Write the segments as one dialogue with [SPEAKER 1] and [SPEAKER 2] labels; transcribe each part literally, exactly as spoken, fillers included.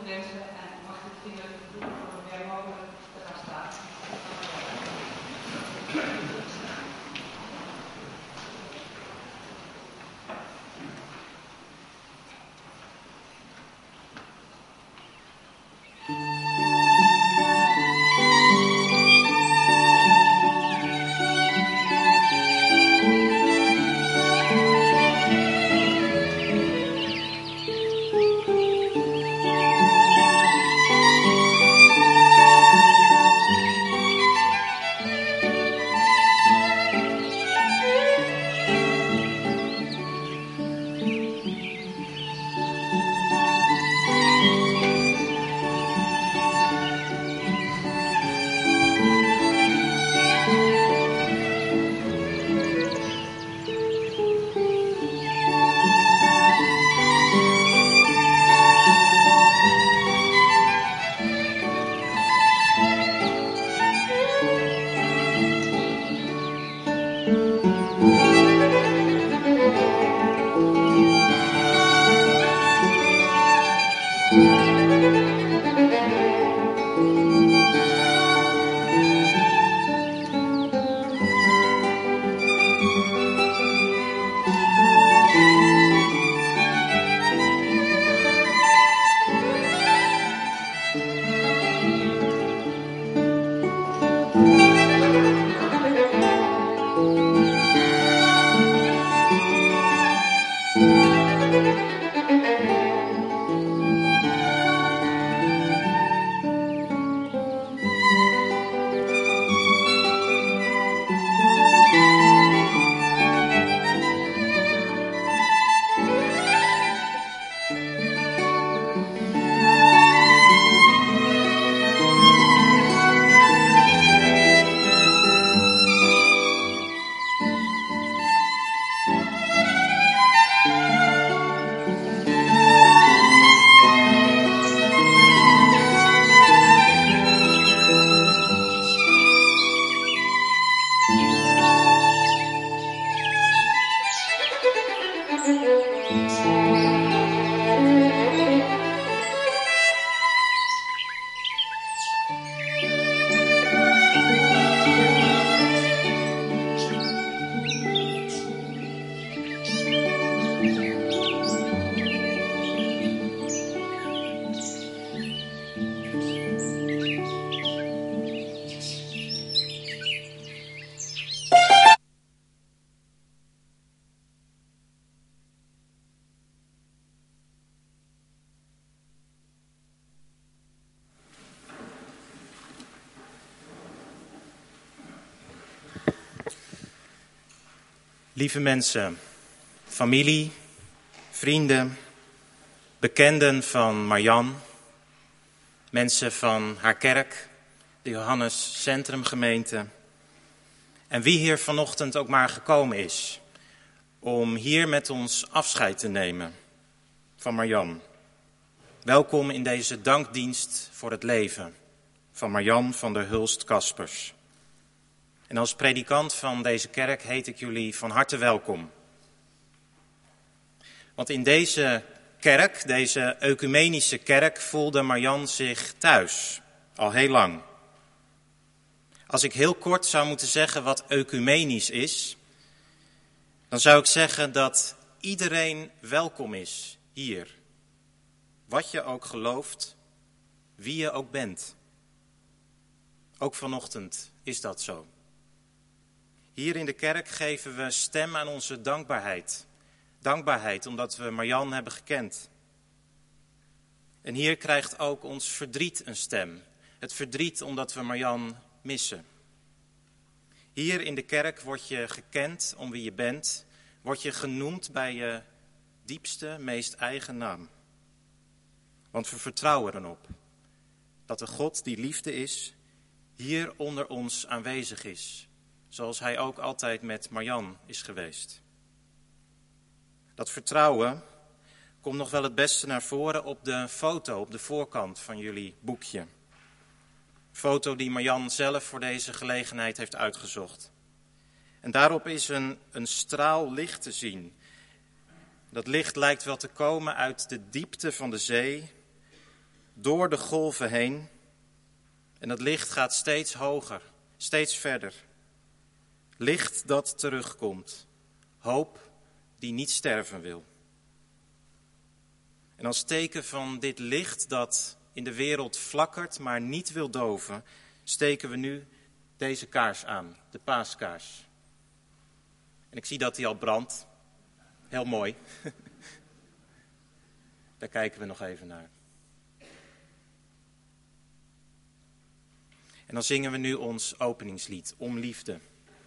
[SPEAKER 1] wensen en mag ik het vriendelijk verzoeken om er weer mogelijk te gaan staan.
[SPEAKER 2] Lieve mensen, familie, vrienden, bekenden van Marjan, mensen van haar kerk, de Johannes Centrumgemeente en wie hier vanochtend ook maar gekomen is om hier met ons afscheid te nemen van Marjan. Welkom in deze dankdienst voor het leven van Marjan van der Hulst-Kaspers. En als predikant van deze kerk heet ik jullie van harte welkom. Want in deze kerk, deze ecumenische kerk, voelde Marjan zich thuis, al heel lang. Als ik heel kort zou moeten zeggen wat ecumenisch is, dan zou ik zeggen dat iedereen welkom is hier. Wat je ook gelooft, wie je ook bent. Ook vanochtend is dat zo. Hier in de kerk geven we stem aan onze dankbaarheid. Dankbaarheid omdat we Marjan hebben gekend. En hier krijgt ook ons verdriet een stem. Het verdriet omdat we Marjan missen. Hier in de kerk word je gekend om wie je bent. Word je genoemd bij je diepste, meest eigen naam. Want we vertrouwen erop dat de God die liefde is, hier onder ons aanwezig is. Zoals hij ook altijd met Marjan is geweest. Dat vertrouwen komt nog wel het beste naar voren op de foto op de voorkant van jullie boekje. Foto die Marjan zelf voor deze gelegenheid heeft uitgezocht. En daarop is een, een straal licht te zien. Dat licht lijkt wel te komen uit de diepte van de zee, door de golven heen. En dat licht gaat steeds hoger, steeds verder. Licht dat terugkomt. Hoop die niet sterven wil. En als teken van dit licht dat in de wereld flakkert, maar niet wil doven, steken we nu deze kaars aan, de paaskaars. En ik zie dat die al brandt. Heel mooi. Daar kijken we nog even naar. En dan zingen we nu ons openingslied, Om Liefde.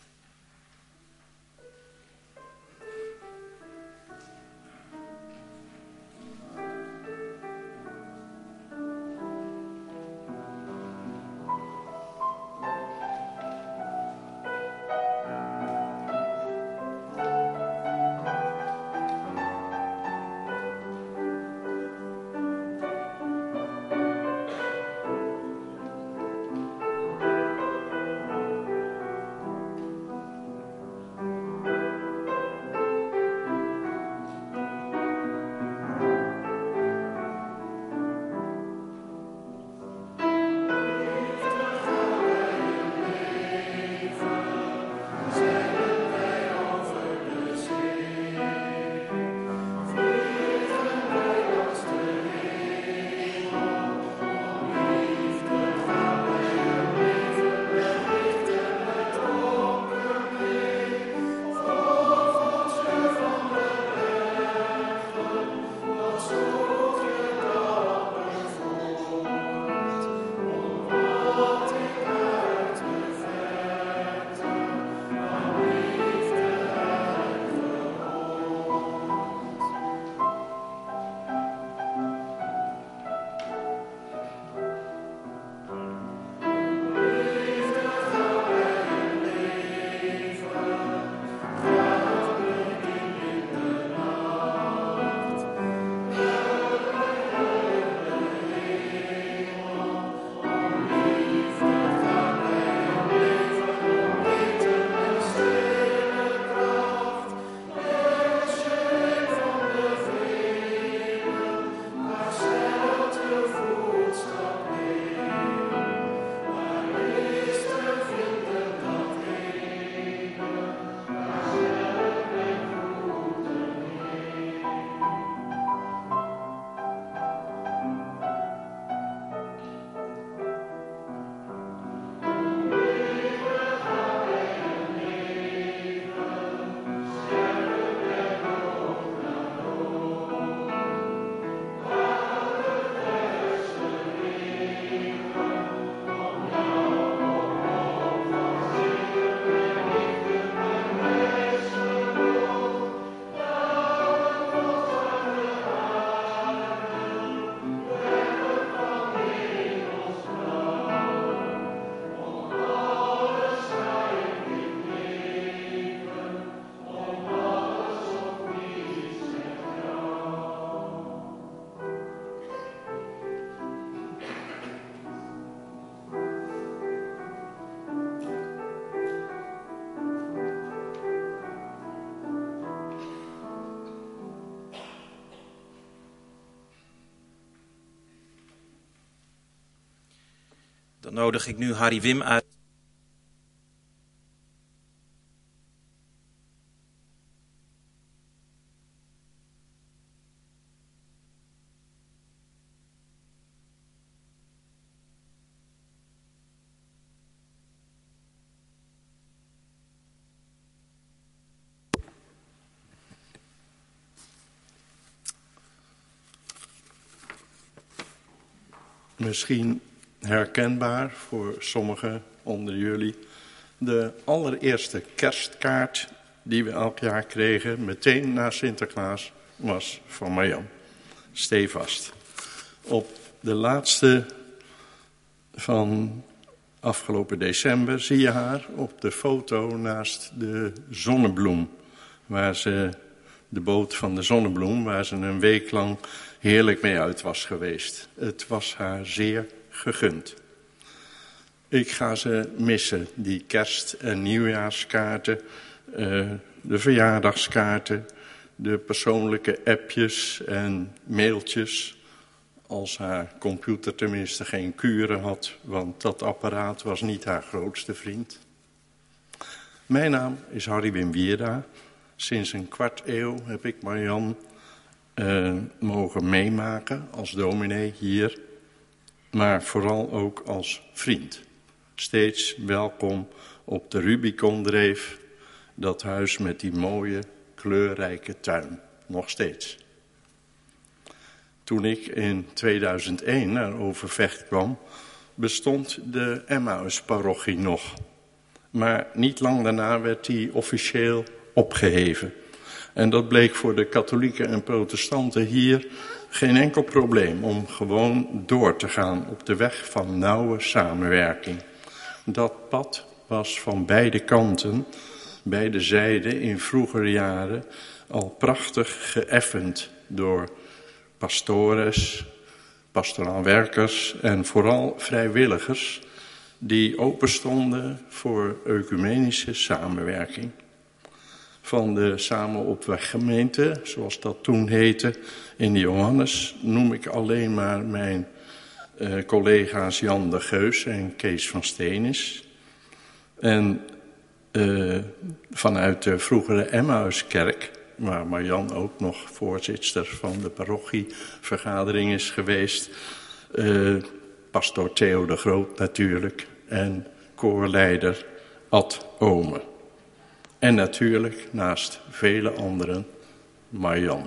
[SPEAKER 2] Dan nodig ik nu Harry Wim uit.
[SPEAKER 3] Misschien herkenbaar voor sommigen onder jullie. De allereerste kerstkaart die we elk jaar kregen, meteen na Sinterklaas, was van Marjan. Stevast. Op de laatste van afgelopen december zie je haar op de foto naast de zonnebloem. Waar ze, de boot van de zonnebloem, waar ze een week lang heerlijk mee uit was geweest. Het was haar zeer gegund. Ik ga ze missen, die kerst- en nieuwjaarskaarten, uh, de verjaardagskaarten, de persoonlijke appjes en mailtjes. als haar computer tenminste geen kuren had, want dat apparaat was niet haar grootste vriend. Mijn naam is Harry Wim Wierda. Sinds een kwart eeuw heb ik Marian uh, mogen meemaken als dominee hier, maar vooral ook als vriend. Steeds welkom op de Rubicondreef, dat huis met die mooie, kleurrijke tuin, nog steeds. Toen ik in tweeduizend één naar Overvecht kwam, bestond de Emmausparochie nog. Maar niet lang daarna werd die officieel opgeheven. En dat bleek voor de katholieken en protestanten hier geen enkel probleem om gewoon door te gaan op de weg van nauwe samenwerking. Dat pad was van beide kanten, beide zijden in vroegere jaren al prachtig geëffend door pastores, pastoraal werkers en vooral vrijwilligers die openstonden voor ecumenische samenwerking. Van de Samen op Weg gemeente, zoals dat toen heette, in de Johannes, noem ik alleen maar mijn uh, collega's Jan de Geus en Kees van Steenis. En uh, vanuit de vroegere Emmauskerk, waar Marian ook nog voorzitter van de parochievergadering is geweest, uh, pastoor Theo de Groot natuurlijk en koorleider Ad Ome. En natuurlijk, naast vele anderen, Marian.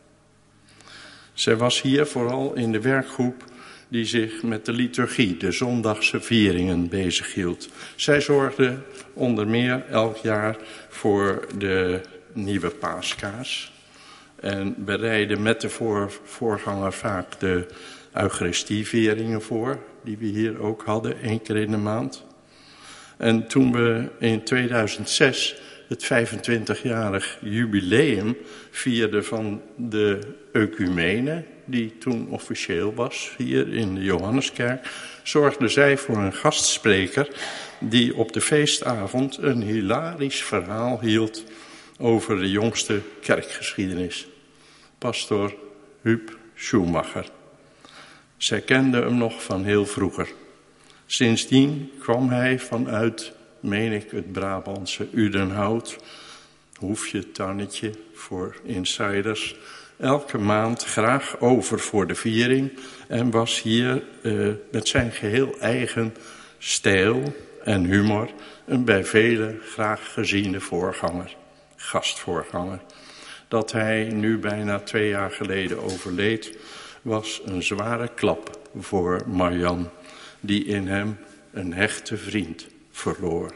[SPEAKER 3] Zij was hier vooral in de werkgroep die zich met de liturgie, de zondagse vieringen, bezighield. Zij zorgde onder meer elk jaar voor de nieuwe paaskaars en bereidde met de voor, voorganger vaak de Eucharistievieringen voor, die we hier ook hadden, één keer in de maand. En toen we in tweeduizend zes het vijfentwintigjarig jubileum vierden van de ecumene, die toen officieel was hier in de Johanneskerk, zorgde zij voor een gastspreker die op de feestavond een hilarisch verhaal hield over de jongste kerkgeschiedenis. Pastoor Huub Schumacher. Zij kende hem nog van heel vroeger. Sindsdien kwam hij vanuit, meen ik, het Brabantse Udenhout, hoefje, tannetje voor insiders, elke maand graag over voor de viering en was hier uh, met zijn geheel eigen stijl en humor een bij velen graag geziene voorganger, gastvoorganger. Dat hij nu bijna twee jaar geleden overleed, was een zware klap voor Marian, die in hem een hechte vriend verloor.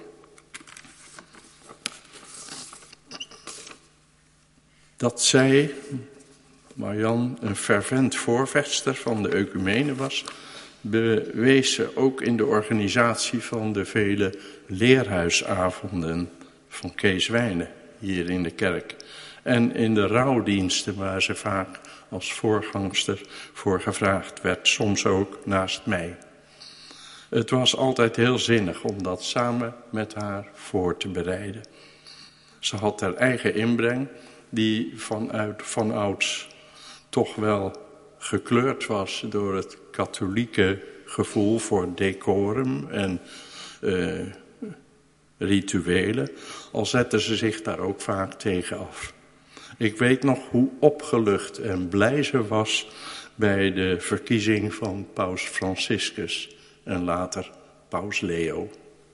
[SPEAKER 3] Dat zij, Marian, een fervent voorvechter van de ecumene was, bewees ze ook in de organisatie van de vele leerhuisavonden van Kees Wijnen hier in de kerk. En in de rouwdiensten waar ze vaak als voorgangster voor gevraagd werd, soms ook naast mij. Het was altijd heel zinnig om dat samen met haar voor te bereiden. Ze had haar eigen inbreng, die vanuit vanouds toch wel gekleurd was door het katholieke gevoel voor decorum en uh, rituelen, al zette ze zich daar ook vaak tegen af. Ik weet nog hoe opgelucht en blij ze was bij de verkiezing van paus Franciscus en later paus Leo.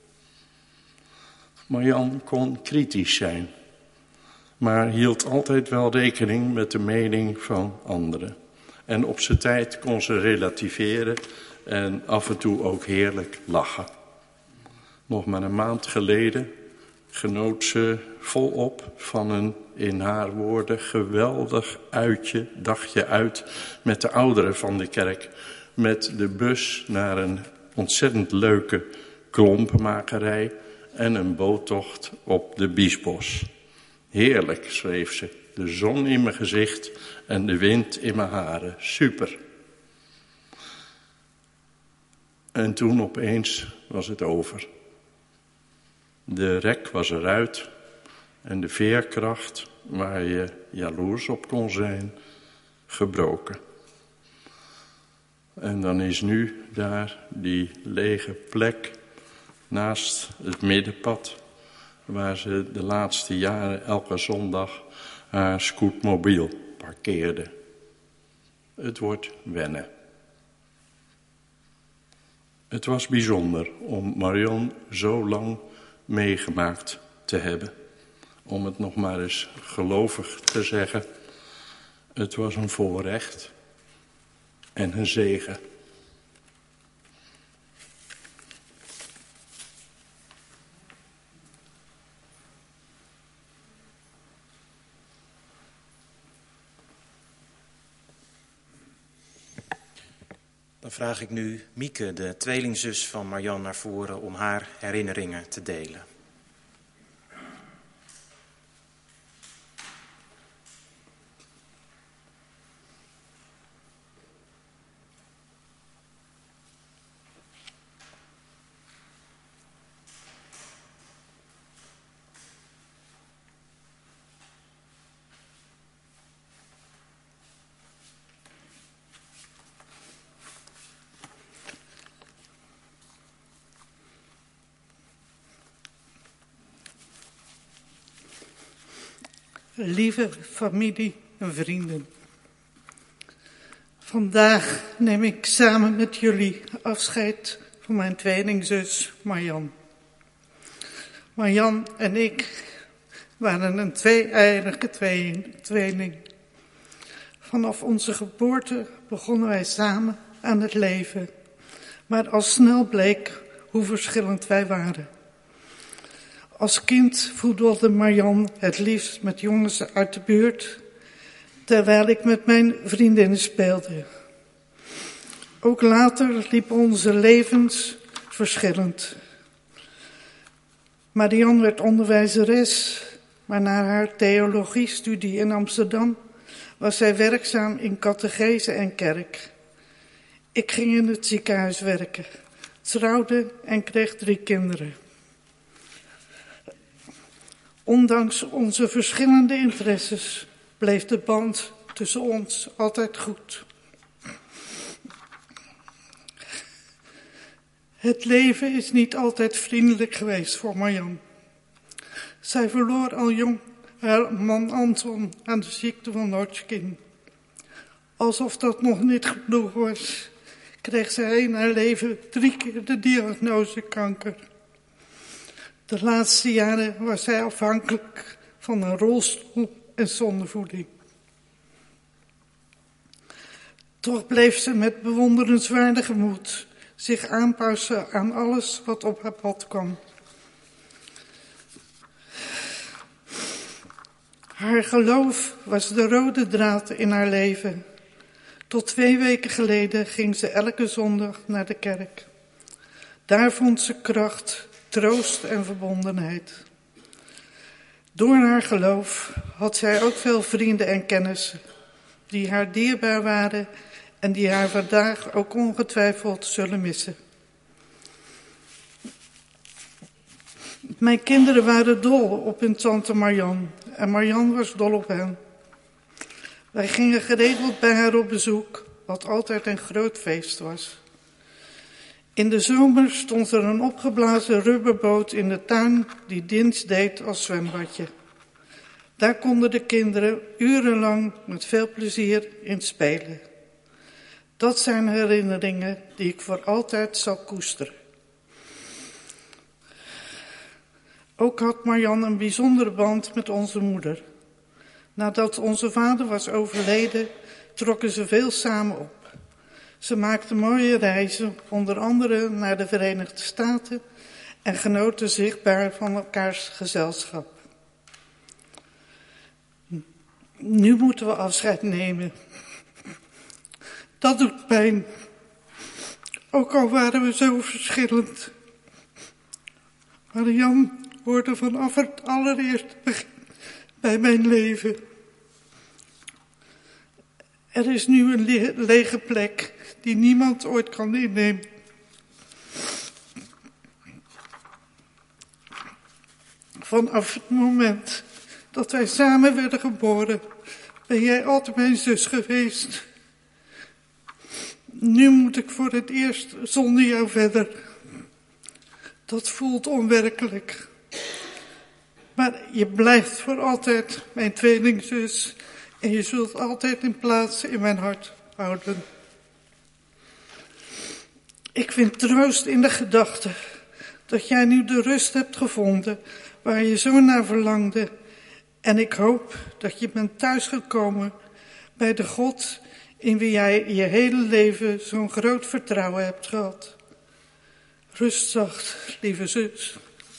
[SPEAKER 3] Marian kon kritisch zijn, maar hield altijd wel rekening met de mening van anderen. En op zijn tijd kon ze relativeren en af en toe ook heerlijk lachen. Nog maar een maand geleden genoot ze volop van een, in haar woorden, geweldig uitje, dagje uit met de ouderen van de kerk. Met de bus naar een ontzettend leuke klompenmakerij en een boottocht op de Biesbos. Heerlijk, schreef ze, de zon in mijn gezicht en de wind in mijn haren. Super. En toen opeens was het over. De rek was eruit en de veerkracht, waar je jaloers op kon zijn, gebroken. En dan is nu daar die lege plek naast het middenpad, waar ze de laatste jaren elke zondag haar scootmobiel parkeerde. Het wordt wennen. Het was bijzonder om Marion zo lang meegemaakt te hebben. Om het nog maar eens gelovig te zeggen. Het was een voorrecht en een zegen.
[SPEAKER 2] Dan vraag ik nu Mieke, de tweelingzus van Marjan, naar voren om haar herinneringen te delen.
[SPEAKER 4] Lieve familie en vrienden. Vandaag neem ik samen met jullie afscheid van mijn tweelingzus Marjan. Marjan en ik waren een twee-eiige tweeling. Vanaf onze geboorte begonnen wij samen aan het leven. Maar al snel bleek hoe verschillend wij waren. Als kind voedelde Marjan het liefst met jongens uit de buurt, terwijl ik met mijn vriendinnen speelde. Ook later liepen onze levens verschillend. Marian werd onderwijzeres, maar na haar theologiestudie in Amsterdam was zij werkzaam in catechese en kerk. Ik ging in het ziekenhuis werken, trouwde en kreeg drie kinderen. Ondanks onze verschillende interesses bleef de band tussen ons altijd goed. Het leven is niet altijd vriendelijk geweest voor Marjan. Zij verloor al jong haar man Anton aan de ziekte van Hodgkin. Alsof dat nog niet genoeg was, kreeg zij in haar leven drie keer de diagnose kanker. De laatste jaren was zij afhankelijk van een rolstoel en zonder voeding. Toch bleef ze met bewonderenswaardige moed zich aanpassen aan alles wat op haar pad kwam. Haar geloof was de rode draad in haar leven. Tot twee weken geleden ging ze elke zondag naar de kerk. Daar vond ze kracht, troost en verbondenheid. Door haar geloof had zij ook veel vrienden en kennissen die haar dierbaar waren en die haar vandaag ook ongetwijfeld zullen missen. Mijn kinderen waren dol op hun tante Marjan en Marjan was dol op hen. Wij gingen geregeld bij haar op bezoek, wat altijd een groot feest was. In de zomer stond er een opgeblazen rubberboot in de tuin die dienst deed als zwembadje. Daar konden de kinderen urenlang met veel plezier in spelen. Dat zijn herinneringen die ik voor altijd zal koesteren. Ook had Marjan een bijzondere band met onze moeder. Nadat onze vader was overleden, trokken ze veel samen op. Ze maakten mooie reizen, onder andere naar de Verenigde Staten, en genoten zichtbaar van elkaars gezelschap. Nu moeten we afscheid nemen. Dat doet pijn. Ook al waren we zo verschillend. Marjan hoorde vanaf het allereerste begin bij mijn leven. Er is nu een le- lege plek die niemand ooit kan innemen. Vanaf het moment dat wij samen werden geboren, ben jij altijd mijn zus geweest. Nu moet ik voor het eerst zonder jou verder. Dat voelt onwerkelijk. Maar je blijft voor altijd mijn tweelingzus en je zult altijd een plaats in mijn hart houden. Ik vind troost in de gedachte dat jij nu de rust hebt gevonden waar je zo naar verlangde. En ik hoop dat je bent thuisgekomen bij de God in wie jij je hele leven zo'n groot vertrouwen hebt gehad. Rust zacht, lieve zus.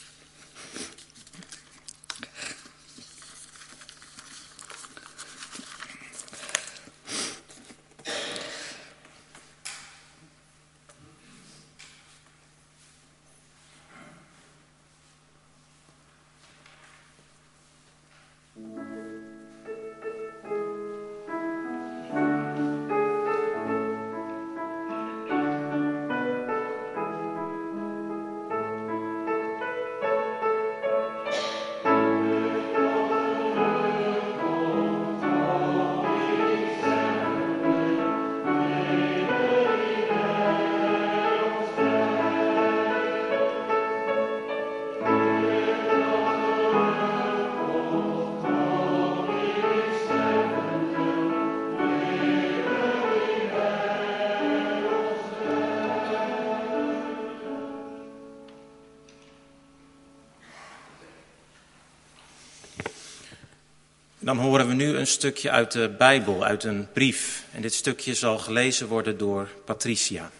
[SPEAKER 2] Dan horen we nu een stukje uit de Bijbel, uit een brief. En dit stukje zal gelezen worden door Patricia.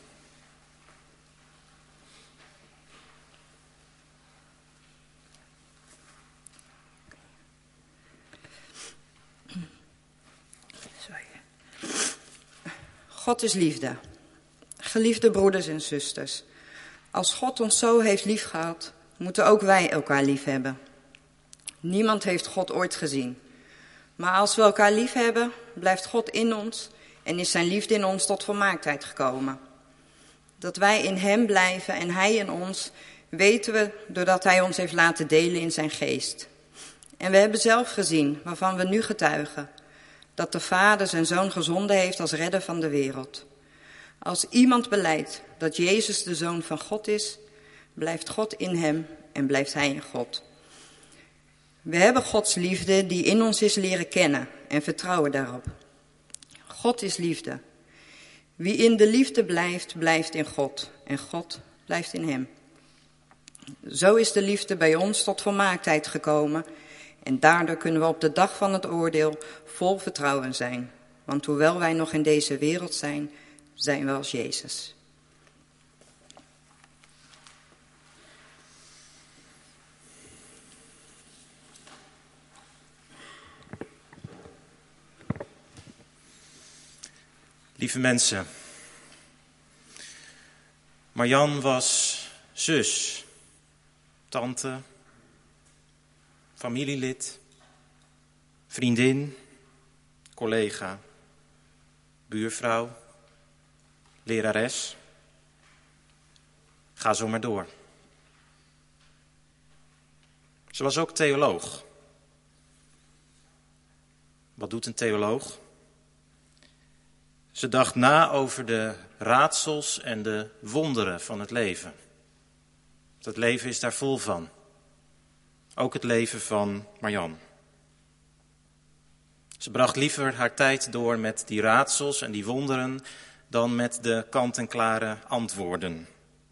[SPEAKER 5] God is liefde. Geliefde broeders en zusters. Als God ons zo heeft liefgehad, moeten ook wij elkaar lief hebben. Niemand heeft God ooit gezien. Maar als we elkaar lief hebben, blijft God in ons en is zijn liefde in ons tot volmaaktheid gekomen. Dat wij in hem blijven en hij in ons, weten we doordat hij ons heeft laten delen in zijn geest. En we hebben zelf gezien, waarvan we nu getuigen, dat de Vader zijn Zoon gezonden heeft als redder van de wereld. Als iemand belijdt dat Jezus de Zoon van God is, blijft God in hem en blijft hij in God. We hebben Gods liefde die in ons is leren kennen en vertrouwen daarop. God is liefde. Wie in de liefde blijft, blijft in God en God blijft in hem. Zo is de liefde bij ons tot volmaaktheid gekomen en daardoor kunnen we op de dag van het oordeel vol vertrouwen zijn. Want hoewel wij nog in deze wereld zijn, zijn we als Jezus.
[SPEAKER 2] Lieve mensen, Marjan was zus, tante, familielid, vriendin, collega, buurvrouw, lerares. Ga zo maar door. Ze was ook theoloog. Wat doet een theoloog? Ze dacht na over de raadsels en de wonderen van het leven. Het leven is daar vol van. Ook het leven van Marjan. Ze bracht liever haar tijd door met die raadsels en die wonderen dan met de kant-en-klare antwoorden.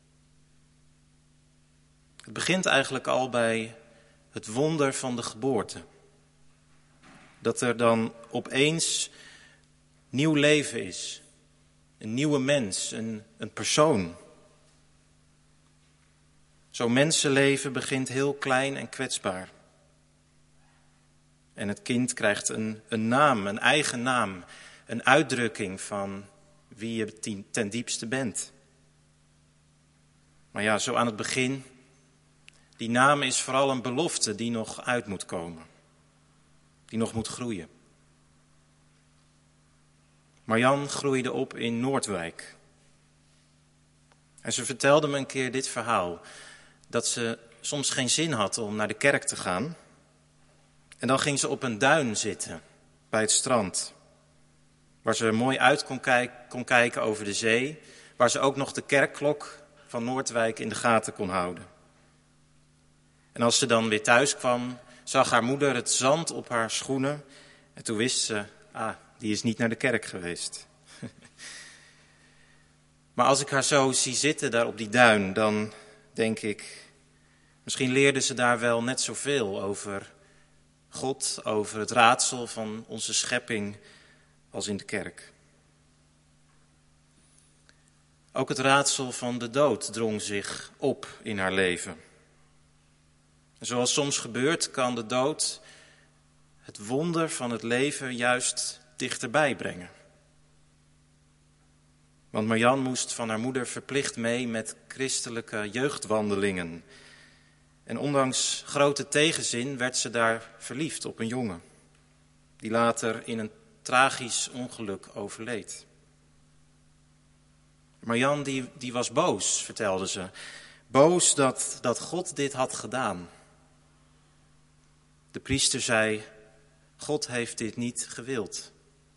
[SPEAKER 2] Het begint eigenlijk al bij het wonder van de geboorte. Dat er dan opeens nieuw leven is. Een nieuwe mens, een, een persoon. Zo'n mensenleven begint heel klein en kwetsbaar. En het kind krijgt een, een naam, een eigen naam. Een uitdrukking van wie je ten diepste bent. Maar ja, zo aan het begin, die naam is vooral een belofte die nog uit moet komen. Die nog moet groeien. Marjan groeide op in Noordwijk. En ze vertelde me een keer dit verhaal. Dat ze soms geen zin had om naar de kerk te gaan. En dan ging ze op een duin zitten, bij het strand. waar ze mooi uit kon, kijk, kon kijken over de zee, waar ze ook nog de kerkklok van Noordwijk in de gaten kon houden. En als ze dan weer thuis kwam, zag haar moeder het zand op haar schoenen en toen wist ze, ah, die is niet naar de kerk geweest. Maar als ik haar zo zie zitten daar op die duin, dan denk ik, misschien leerde ze daar wel net zoveel over God, over het raadsel van onze schepping als in de kerk. Ook het raadsel van de dood drong zich op in haar leven. En zoals soms gebeurt, kan de dood het wonder van het leven juist dichterbij brengen. Want Marjan moest van haar moeder verplicht mee met christelijke jeugdwandelingen. En ondanks grote tegenzin werd ze daar verliefd op een jongen, die later in een tragisch ongeluk overleed. Marjan die, die was boos, vertelde ze. Boos dat, dat God dit had gedaan. De priester zei, God heeft dit niet gewild.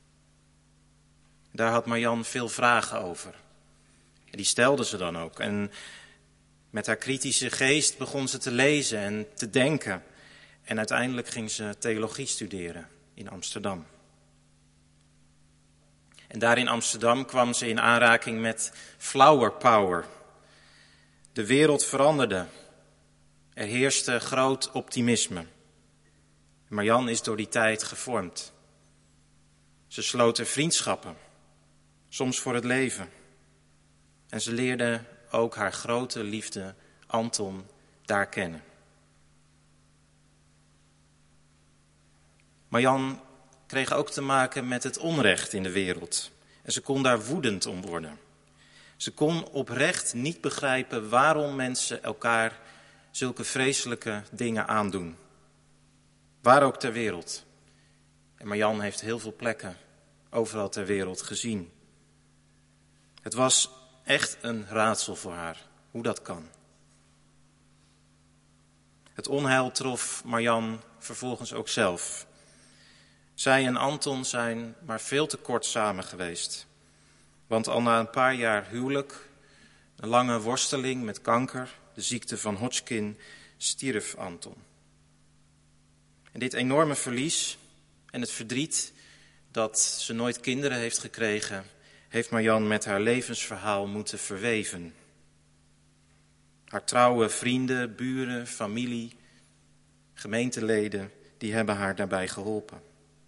[SPEAKER 2] Daar had Marjan veel vragen over. En die stelde ze dan ook. En met haar kritische geest begon ze te lezen en te denken. En uiteindelijk ging ze theologie studeren in Amsterdam. En daar in Amsterdam kwam ze in aanraking met flower power. De wereld veranderde. Er heerste groot optimisme. Marjan is door die tijd gevormd. Ze sloten vriendschappen, soms voor het leven. En ze leerde ook haar grote liefde Anton daar kennen. Marjan kreeg ook te maken met het onrecht in de wereld. En ze kon daar woedend om worden. Ze kon oprecht niet begrijpen waarom mensen elkaar zulke vreselijke dingen aandoen. Waar ook ter wereld. En Marjan heeft heel veel plekken overal ter wereld gezien. Het was echt een raadsel voor haar, hoe dat kan. Het onheil trof Marjan vervolgens ook zelf. Zij en Anton zijn maar veel te kort samen geweest. Want al na een paar jaar huwelijk, een lange worsteling met kanker, de ziekte van Hodgkin, stierf Anton. En dit enorme verlies en het verdriet dat ze nooit kinderen heeft gekregen, heeft Marjan met haar levensverhaal moeten verweven. Haar trouwe vrienden, buren, familie, gemeenteleden, die hebben haar daarbij geholpen.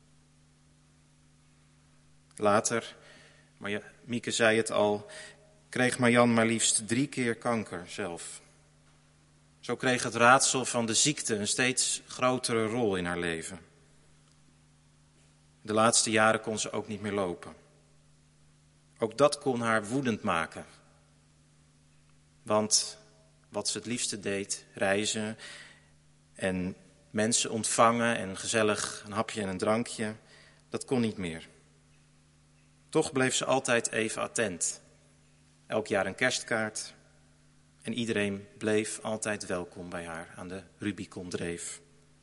[SPEAKER 2] Later, maar Mieke zei het al, kreeg Marjan maar liefst drie keer kanker zelf. Zo kreeg het raadsel van de ziekte een steeds grotere rol in haar leven. De laatste jaren kon ze ook niet meer lopen. Ook dat kon haar woedend maken. Want wat ze het liefste deed, reizen en mensen ontvangen en gezellig een hapje en een drankje, dat kon niet meer. Toch bleef ze altijd even attent. Elk jaar een kerstkaart. En iedereen bleef altijd welkom bij haar aan de Rubicondreef.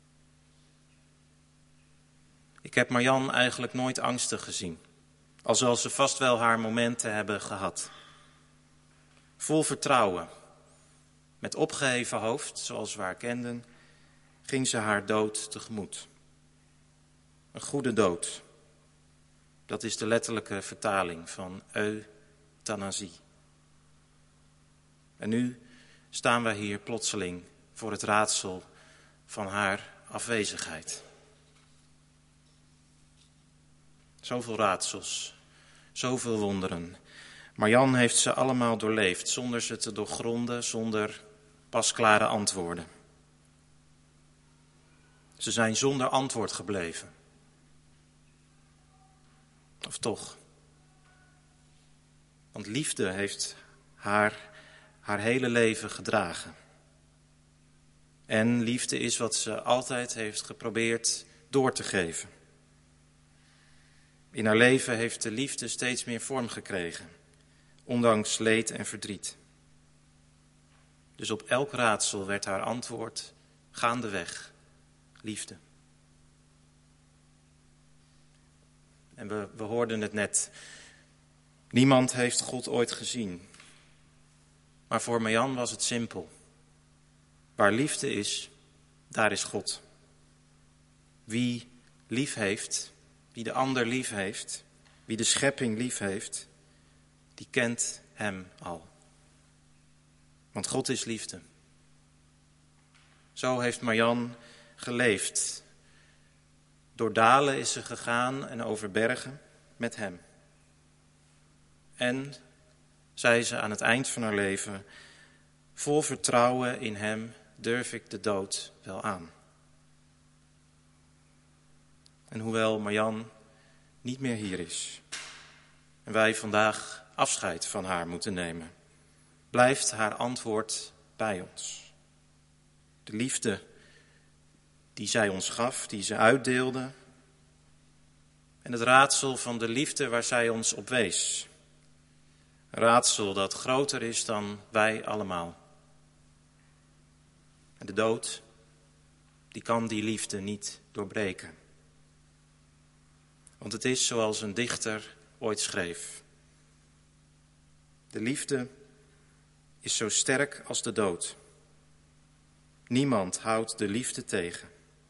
[SPEAKER 2] Ik heb Marjan eigenlijk nooit angstig gezien. Al zal ze vast wel haar momenten hebben gehad. Vol vertrouwen, met opgeheven hoofd, zoals we haar kenden, ging ze haar dood tegemoet. Een goede dood. Dat is de letterlijke vertaling van euthanasie. En nu staan wij hier plotseling voor het raadsel van haar afwezigheid. Zoveel raadsels, zoveel wonderen. Marjan heeft ze allemaal doorleefd, zonder ze te doorgronden, zonder pasklare antwoorden. Ze zijn zonder antwoord gebleven. Of toch? Want liefde heeft haar haar hele leven gedragen. En liefde is wat ze altijd heeft geprobeerd door te geven. In haar leven heeft de liefde steeds meer vorm gekregen, ondanks leed en verdriet. Dus op elk raadsel werd haar antwoord gaandeweg liefde. En we, we hoorden het net. Niemand heeft God ooit gezien. Maar voor Marjan was het simpel. Waar liefde is, daar is God. Wie lief heeft, wie de ander lief heeft, wie de schepping lief heeft, die kent hem al. Want God is liefde. Zo heeft Marjan geleefd. Door dalen is ze gegaan en over bergen met hem. En, zei ze aan het eind van haar leven, vol vertrouwen in hem durf ik de dood wel aan. En hoewel Marjan niet meer hier is en wij vandaag afscheid van haar moeten nemen, blijft haar antwoord bij ons. De liefde die zij ons gaf, die ze uitdeelde, en het raadsel van de liefde waar zij ons op wees. Een raadsel dat groter is dan wij allemaal. En de dood, die kan die liefde niet doorbreken. Want het is zoals een dichter ooit schreef. De liefde is zo sterk als de dood. Niemand houdt de liefde tegen.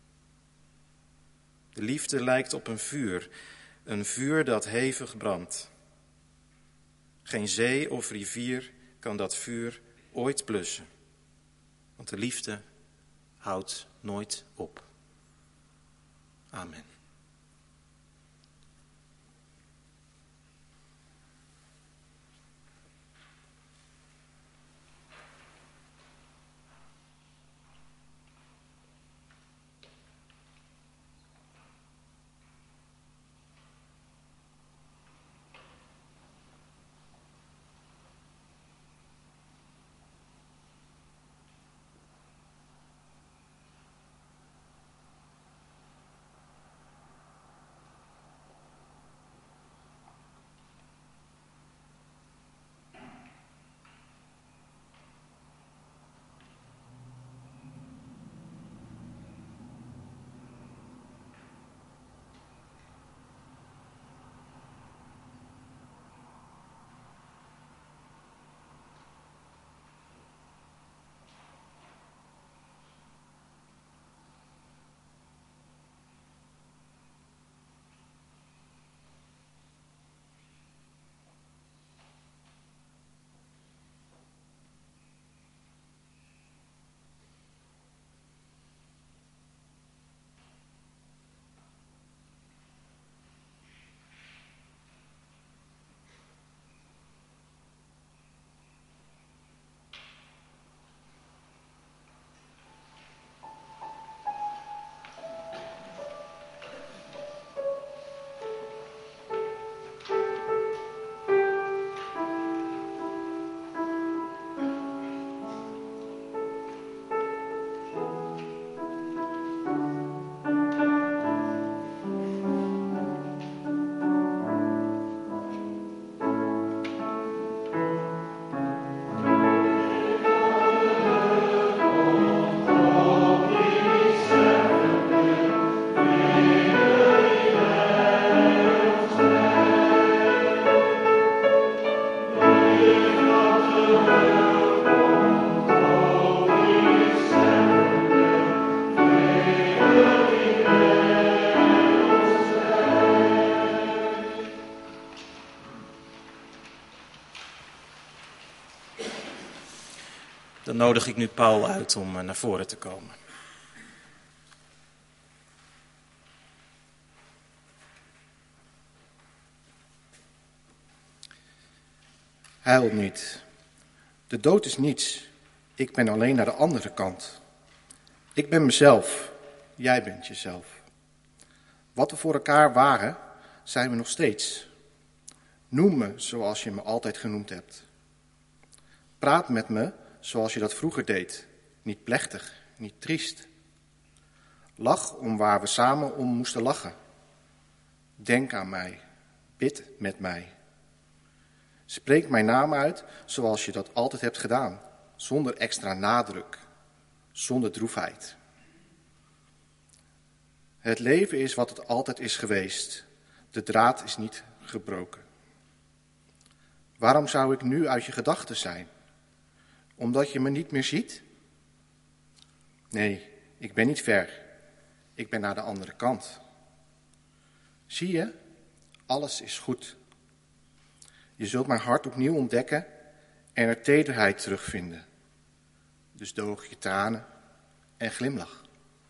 [SPEAKER 2] De liefde lijkt op een vuur, een vuur dat hevig brandt. Geen zee of rivier kan dat vuur ooit blussen, want de liefde houdt nooit op. Amen. Dan nodig ik nu Paul uit om naar voren te komen.
[SPEAKER 6] Huil niet. De dood is niets. Ik ben alleen naar de andere kant. Ik ben mezelf. Jij bent jezelf. Wat we voor elkaar waren, zijn we nog steeds. Noem me zoals je me altijd genoemd hebt. Praat met me zoals je dat vroeger deed. Niet plechtig, niet triest. Lach om waar we samen om moesten lachen. Denk aan mij. Bid met mij. Spreek mijn naam uit zoals je dat altijd hebt gedaan. Zonder extra nadruk. Zonder droefheid. Het leven is wat het altijd is geweest. De draad is niet gebroken. Waarom zou ik nu uit je gedachten zijn? Omdat je me niet meer ziet? Nee, ik ben niet ver. Ik ben naar de andere kant. Zie je, alles is goed. Je zult mijn hart opnieuw ontdekken en er tederheid terugvinden. Dus droog je tranen en glimlach.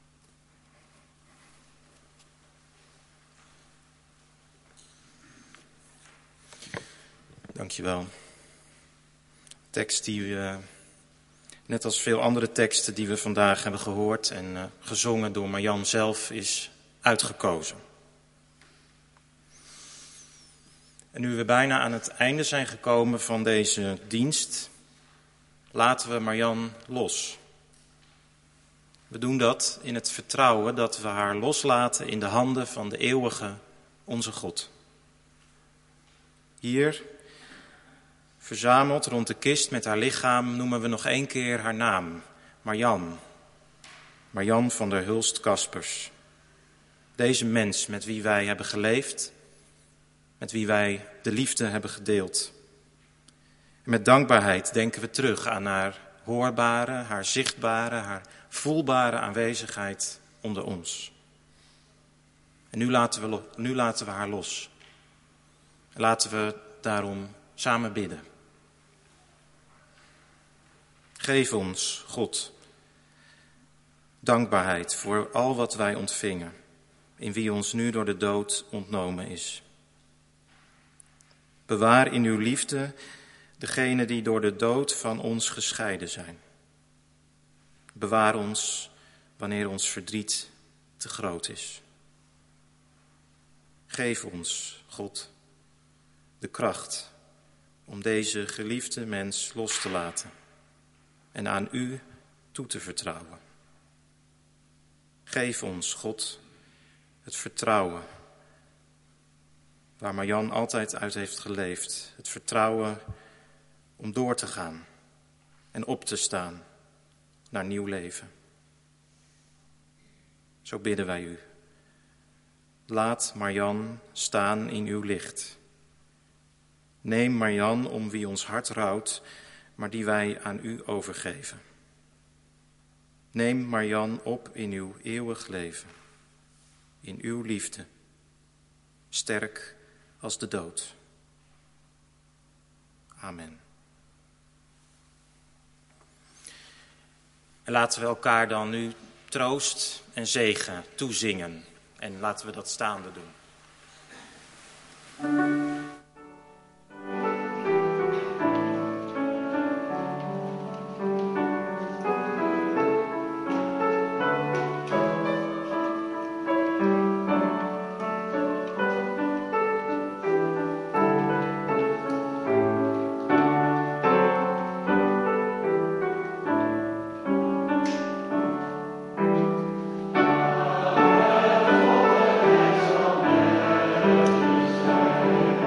[SPEAKER 2] Dankjewel. Tekst die we, net als veel andere teksten die we vandaag hebben gehoord en uh, gezongen door Marjan zelf, is uitgekozen. En nu we bijna aan het einde zijn gekomen van deze dienst, laten we Marjan los. We doen dat in het vertrouwen dat we haar loslaten in de handen van de eeuwige, onze God. Hier, verzameld rond de kist met haar lichaam, noemen we nog één keer haar naam, Marjan. Marjan van der Hulst Kaspers. Deze mens met wie wij hebben geleefd, met wie wij de liefde hebben gedeeld. En met dankbaarheid denken we terug aan haar hoorbare, haar zichtbare, haar voelbare aanwezigheid onder ons. En nu laten we, nu laten we haar los. En laten we daarom samen bidden. Geef ons, God, dankbaarheid voor al wat wij ontvingen, in wie ons nu door de dood ontnomen is. Bewaar in uw liefde degenen die door de dood van ons gescheiden zijn. Bewaar ons wanneer ons verdriet te groot is. Geef ons, God, de kracht om deze geliefde mens los te laten en aan u toe te vertrouwen. Geef ons, God, het vertrouwen waar Marjan altijd uit heeft geleefd. Het vertrouwen om door te gaan en op te staan naar nieuw leven. Zo bidden wij u. Laat Marjan staan in uw licht. Neem Marjan om wie ons hart rouwt, maar die wij aan u overgeven. Neem Marjan op in uw eeuwig leven, in uw liefde, sterk als de dood. Amen. En laten we elkaar dan nu troost en zegen toezingen. En laten we dat staande doen.
[SPEAKER 7] Amen.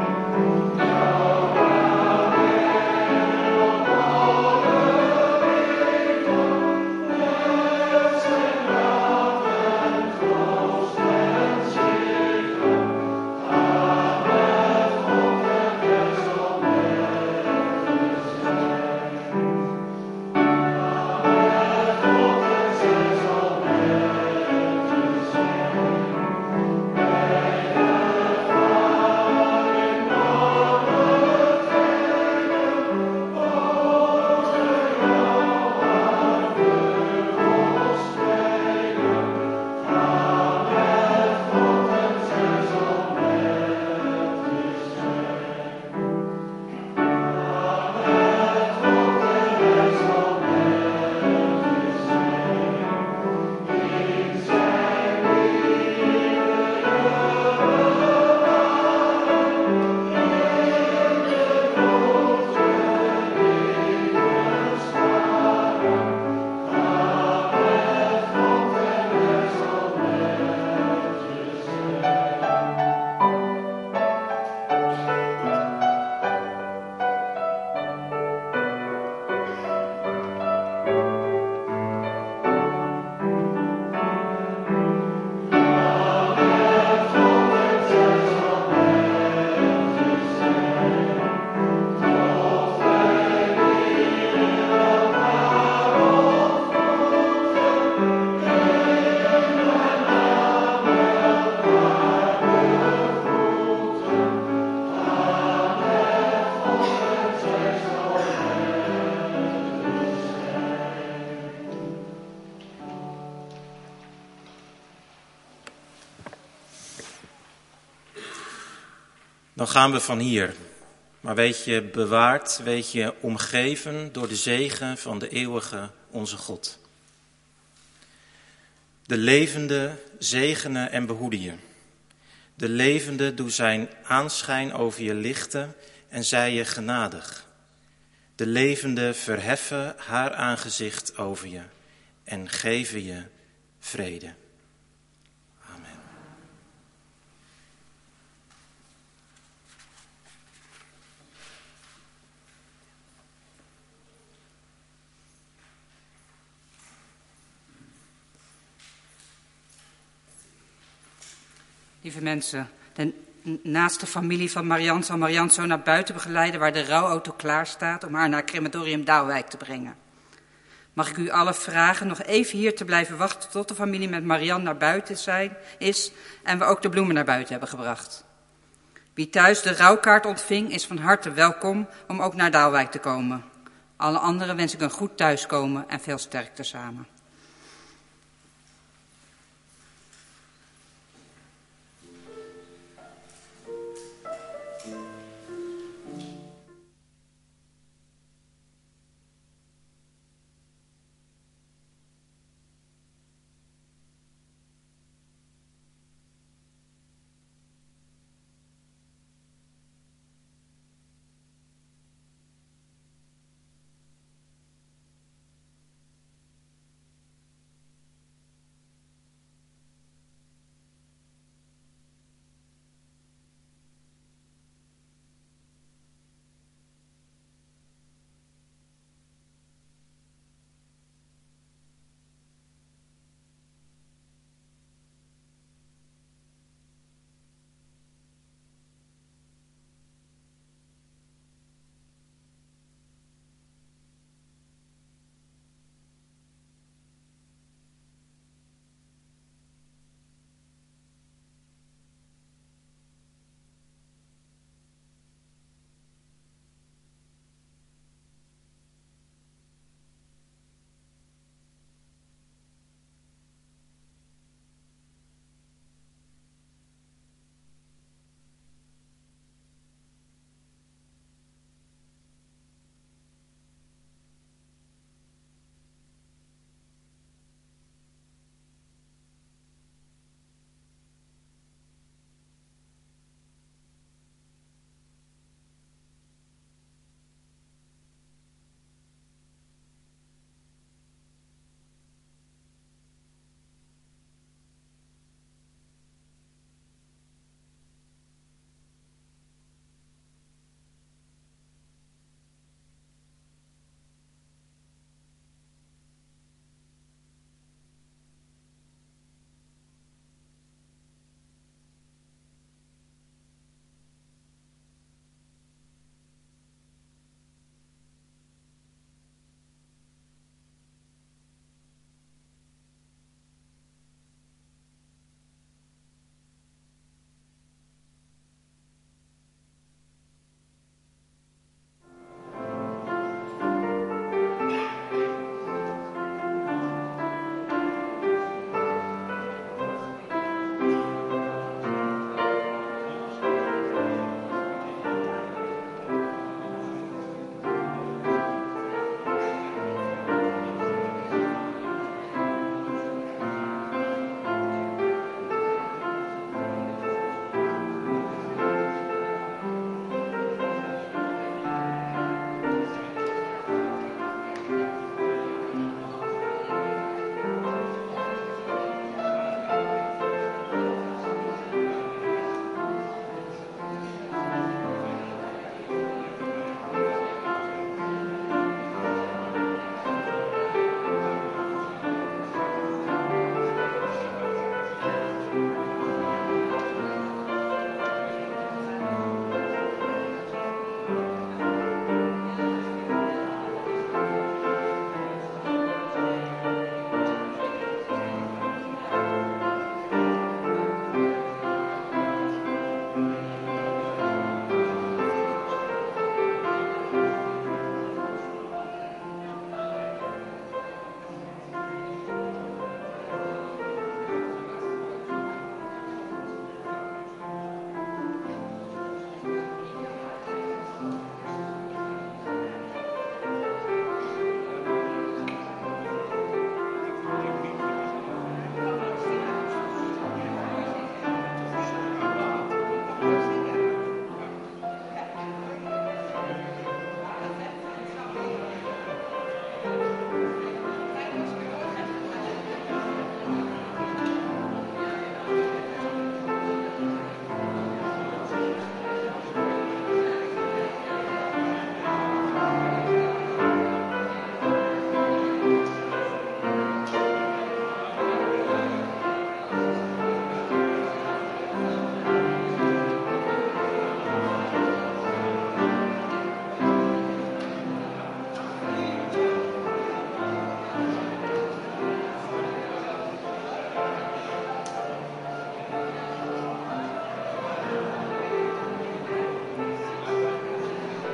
[SPEAKER 2] dan gaan we van hier. Maar weet je, bewaard, weet je, omgeven door de zegen van de eeuwige onze God. De levende zegene en behoede je. De levende doe zijn aanschijn over je lichten en zij je genadig. De levende verheffen haar aangezicht over je en geven je vrede. Amen.
[SPEAKER 7] Lieve mensen, de naaste familie van Marianne zal Marianne zo naar buiten begeleiden waar de rouwauto klaar staat om haar naar crematorium Daalwijk te brengen. Mag ik u allen vragen nog even hier te blijven wachten tot de familie met Marianne naar buiten zijn, is en we ook de bloemen naar buiten hebben gebracht. Wie thuis de rouwkaart ontving is van harte welkom om ook naar Daalwijk te komen. Alle anderen wens ik een goed thuiskomen en veel sterkte samen.